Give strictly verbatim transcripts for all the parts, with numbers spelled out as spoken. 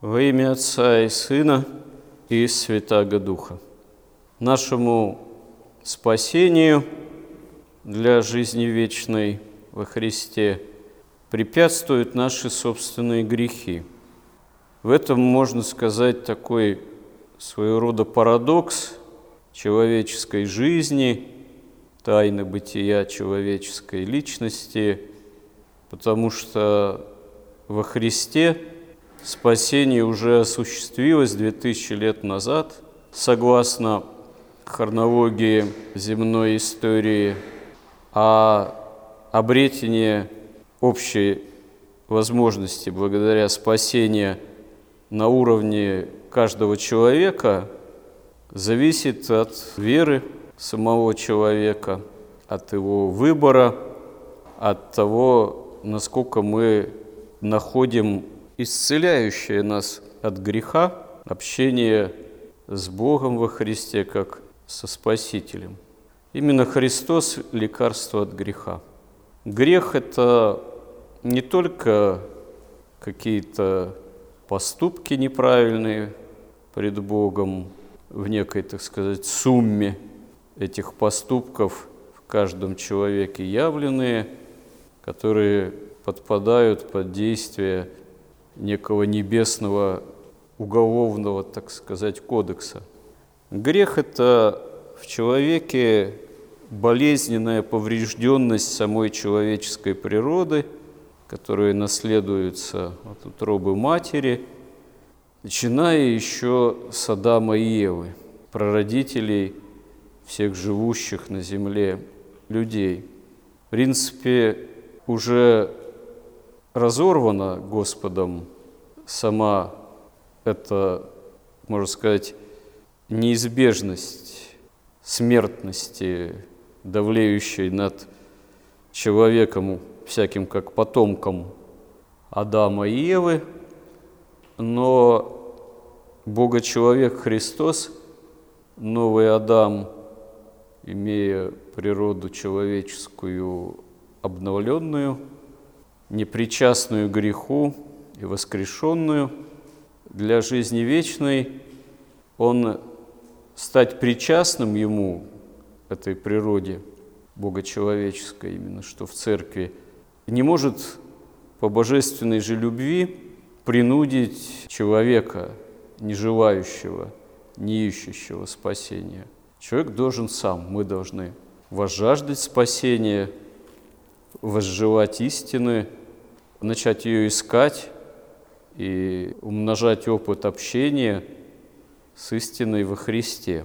Во имя Отца и Сына и Святаго Духа. Нашему спасению для жизни вечной во Христе препятствуют наши собственные грехи. В этом, можно сказать, такой своего рода парадокс человеческой жизни, тайны бытия человеческой личности, потому что во Христе спасение уже осуществилось две тысячи лет назад, согласно хронологии земной истории, а обретение общей возможности благодаря спасению на уровне каждого человека зависит от веры самого человека, от его выбора, от того, насколько мы находим исцеляющее нас от греха общение с Богом во Христе, как со Спасителем. Именно Христос – лекарство от греха. Грех – это не только какие-то поступки неправильные пред Богом в некой, так сказать, сумме этих поступков в каждом человеке явленные, которые подпадают под действие некого небесного уголовного, так сказать, кодекса. Грех – это в человеке болезненная поврежденность самой человеческой природы, которая наследуется от утробы матери, начиная еще с Адама и Евы, прародителей всех живущих на земле людей. В принципе, уже разорвана Господом сама эта, можно сказать, неизбежность смертности, давлеющей над человеком, всяким как потомком Адама и Евы, но Бога-человек Христос, новый Адам, имея природу человеческую обновленную, непричастную греху и воскрешенную для жизни вечной, он стать причастным ему, этой природе богочеловеческой, именно что в церкви, не может по божественной же любви принудить человека, не желающего, не ищущего спасения. Человек должен сам, мы должны возжаждать спасения, возжелать истины, начать ее искать и умножать опыт общения с истиной во Христе.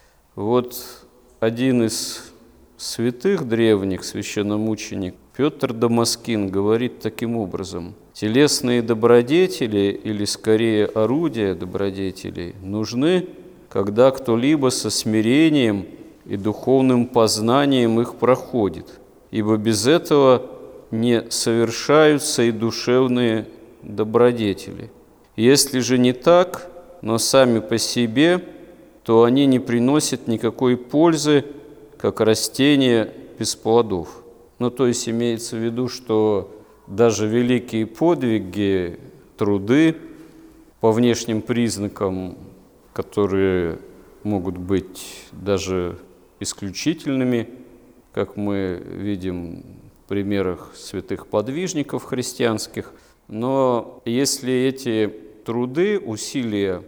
Вот один из святых древних, священномученик Петр Дамаскин, говорит таким образом: телесные добродетели, или скорее орудия добродетелей, нужны, когда кто-либо со смирением и духовным познанием их проходит, ибо без этого не совершаются и душевные добродетели. Если же не так, но сами по себе, то они не приносят никакой пользы, как растения без плодов. Ну, то есть имеется в виду, что даже великие подвиги, труды по внешним признакам, которые могут быть даже исключительными, как мы видим в примерах святых подвижников христианских, но если эти труды, усилия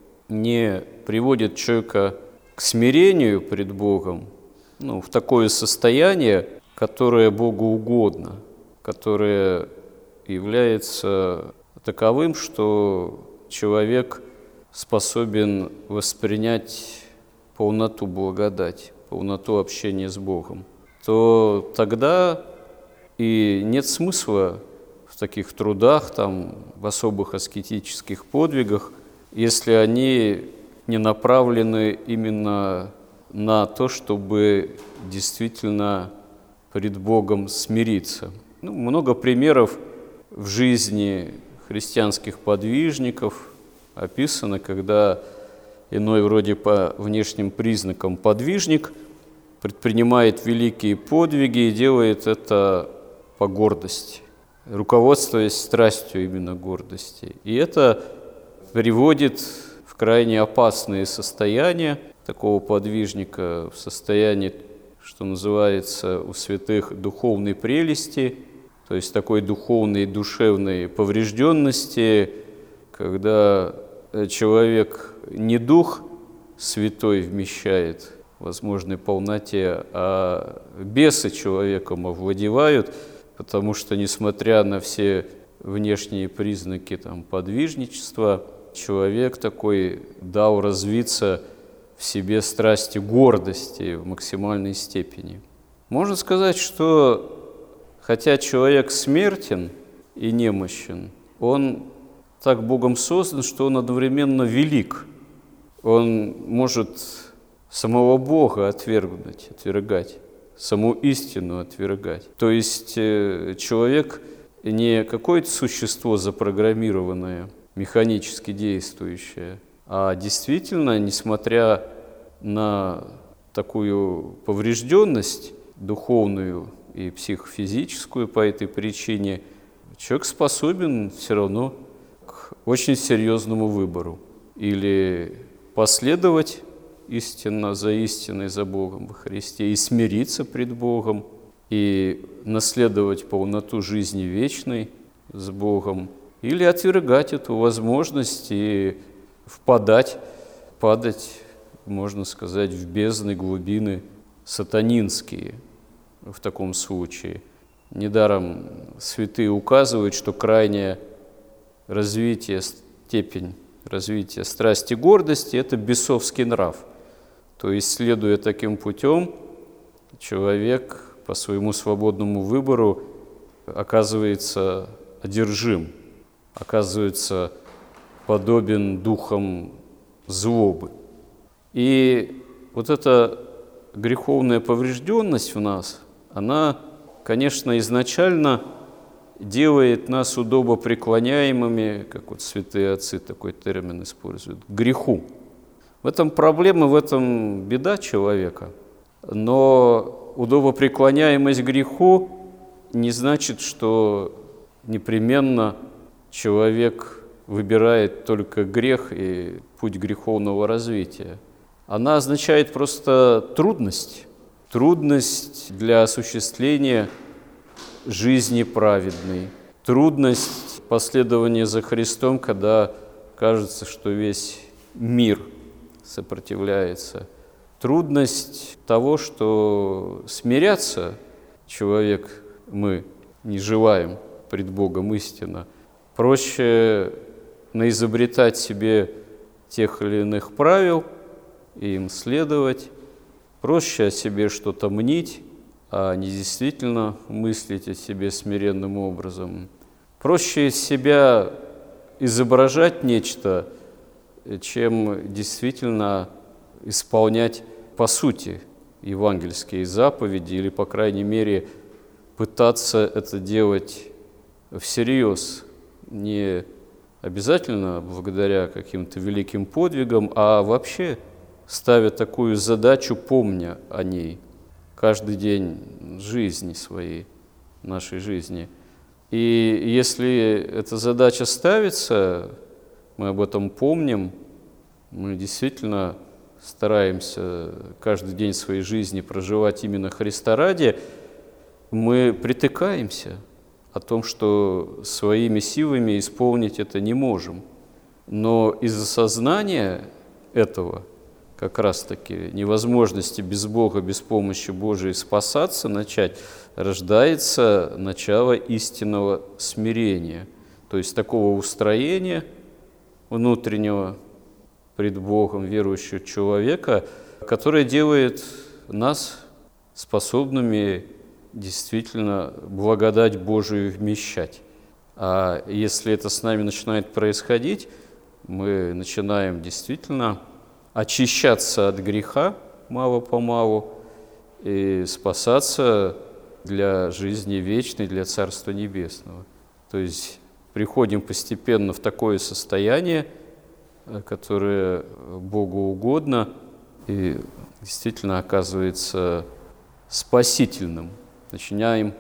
не приводят человека к смирению пред Богом, ну, в такое состояние, которое Богу угодно, которое является таковым, что человек способен воспринять полноту благодати, полноту общения с Богом, то тогда и нет смысла в таких трудах, там, в особых аскетических подвигах, если они не направлены именно на то, чтобы действительно пред Богом смириться. Ну, много примеров в жизни христианских подвижников описано, когда иной вроде по внешним признакам подвижник предпринимает великие подвиги и делает это по гордости, руководствуясь страстью именно гордости. И это приводит в крайне опасные состояния такого подвижника, в состоянии, что называется у святых, духовной прелести, то есть такой духовной и душевной поврежденности, когда человек не дух святой вмещает в возможной полноте, а бесы человеком овладевают, потому что, несмотря на все внешние признаки там, подвижничества, человек такой дал развиться в себе страсти гордости в максимальной степени. Можно сказать, что хотя человек смертен и немощен, он так Богом создан, что он одновременно велик. Он может самого Бога отвергнуть, отвергать, саму истину отвергать. То есть человек не какое-то существо запрограммированное, механически действующее, а действительно, несмотря на такую поврежденность духовную и психофизическую по этой причине, человек способен все равно к очень серьезному выбору. Или последовать истинно за истиной, за Богом во Христе, и смириться пред Богом, и наследовать полноту жизни вечной с Богом, или отвергать эту возможность и впадать, падать, можно сказать, в бездны, глубины сатанинские в таком случае. Недаром святые указывают, что крайнее развитие, степень развития страсти гордости – это бесовский нрав. То есть, следуя таким путем, человек по своему свободному выбору оказывается одержим, оказывается подобен духам злобы. И вот эта греховная поврежденность в нас, она, конечно, изначально делает нас удобопреклоняемыми, как вот святые отцы такой термин используют, к греху. В этом проблема, в этом беда человека. Но удобопреклоняемость к греху не значит, что непременно человек выбирает только грех и путь греховного развития. Она означает просто трудность. Трудность для осуществления жизни праведной. Трудность последования за Христом, когда кажется, что весь мир сопротивляется. Трудность того, что смиряться человек мы не желаем пред Богом истинно. Проще наизобретать себе тех или иных правил и им следовать. Проще о себе что-то мнить, а не действительно мыслить о себе смиренным образом. Проще из себя изображать нечто, чем действительно исполнять по сути евангельские заповеди или, по крайней мере, пытаться это делать всерьез, не обязательно благодаря каким-то великим подвигам, а вообще ставя такую задачу, помня о ней каждый день жизни своей, нашей жизни. И если эта задача ставится, мы об этом помним, мы действительно стараемся каждый день своей жизни проживать именно Христа ради, мы притыкаемся о том, что своими силами исполнить это не можем. Но из осознания этого, как раз-таки невозможности без Бога, без помощи Божией спасаться, начать, рождается начало истинного смирения, то есть такого устроения внутреннего пред Богом верующего человека, которое делает нас способными действительно благодать Божию вмещать. А если это с нами начинает происходить, мы начинаем действительно очищаться от греха мало-помалу и спасаться для жизни вечной, для Царства Небесного. То есть приходим постепенно в такое состояние, которое Богу угодно и действительно оказывается спасительным. Начинаем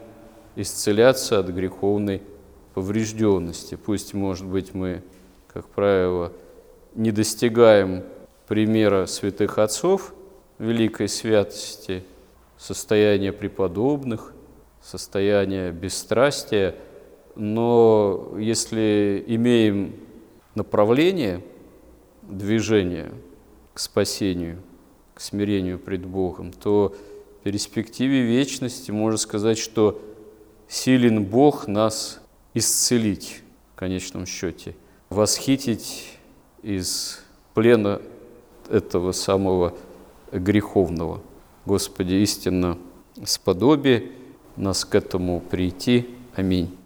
исцеляться от греховной поврежденности. Пусть, может быть, мы, как правило, не достигаем примера святых отцов великой святости, состояния преподобных, состояния бесстрастия, но если имеем направление движения к спасению, к смирению пред Богом, то в перспективе вечности можно сказать, что силен Бог нас исцелить в конечном счете, восхитить из плена этого самого греховного. Господи, истинно сподоби нас к этому прийти. Аминь.